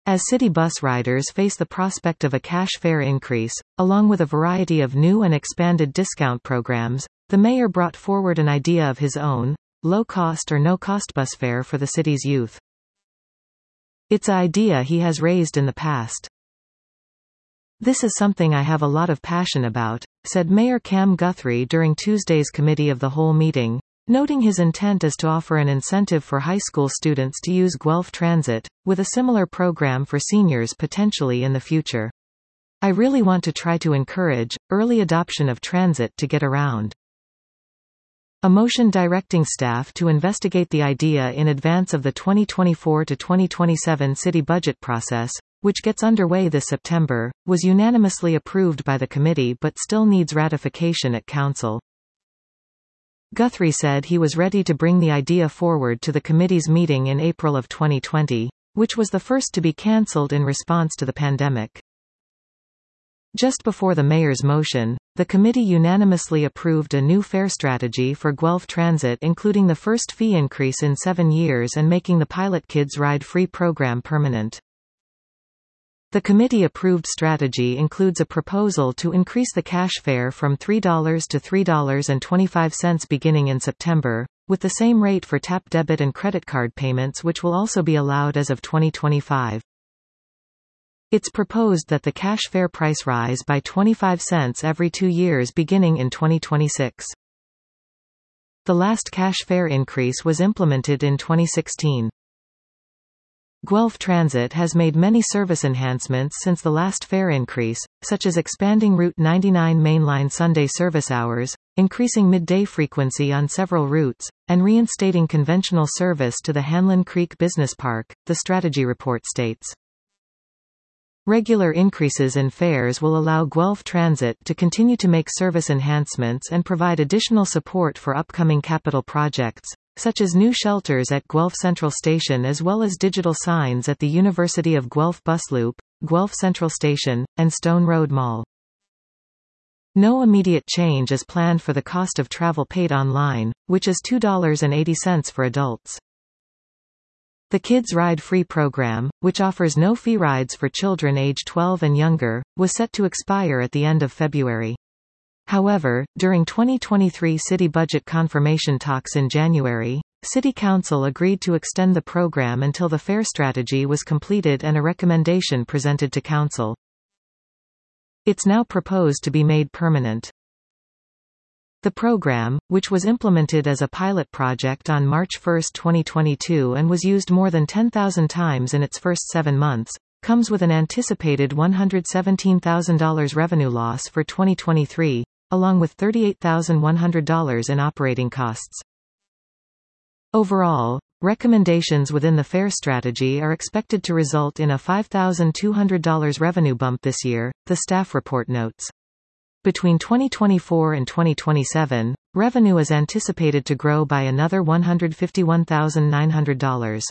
As city bus riders face the prospect of a cash fare increase, along with a variety of new and expanded discount programs, the mayor brought forward an idea of his own, low-cost or no-cost bus fare for the city's youth. It's an idea he has raised in the past. "This is something I have a lot of passion about," said Mayor Cam Guthrie during Tuesday's Committee of the Whole meeting, noting his intent is to offer an incentive for high school students to use Guelph Transit, with a similar program for seniors potentially in the future. "I really want to try to encourage early adoption of transit to get around." A motion directing staff to investigate the idea in advance of the 2024 to 2027 city budget process, which gets underway this September, was unanimously approved by the committee but still needs ratification at council. Guthrie said he was ready to bring the idea forward to the committee's meeting in April of 2020, which was the first to be cancelled in response to the pandemic. Just before the mayor's motion, the committee unanimously approved a new fare strategy for Guelph Transit, including the first fee increase in 7 years and making the pilot Kids Ride Free program permanent. The committee-approved strategy includes a proposal to increase the cash fare from $3 to $3.25 beginning in September, with the same rate for tap debit and credit card payments, which will also be allowed as of 2025. It's proposed that the cash fare price rise by 25 cents every 2 years beginning in 2026. The last cash fare increase was implemented in 2016. Guelph Transit has made many service enhancements since the last fare increase, such as expanding Route 99 mainline Sunday service hours, increasing midday frequency on several routes, and reinstating conventional service to the Hanlon Creek Business Park, the strategy report states. Regular increases in fares will allow Guelph Transit to continue to make service enhancements and provide additional support for upcoming capital projects, such as new shelters at Guelph Central Station as well as digital signs at the University of Guelph Bus Loop, Guelph Central Station, and Stone Road Mall. No immediate change is planned for the cost of travel paid online, which is $2.80 for adults. The Kids Ride Free program, which offers no-fee rides for children age 12 and younger, was set to expire at the end of February. However, during 2023 city budget confirmation talks in January, City Council agreed to extend the program until the fare strategy was completed and a recommendation presented to Council. It's now proposed to be made permanent. The program, which was implemented as a pilot project on March 1, 2022 and was used more than 10,000 times in its first 7 months, comes with an anticipated $117,000 revenue loss for 2023, along with $38,100 in operating costs. Overall, recommendations within the fare strategy are expected to result in a $5,200 revenue bump this year, the staff report notes. Between 2024 and 2027, revenue is anticipated to grow by another $151,900.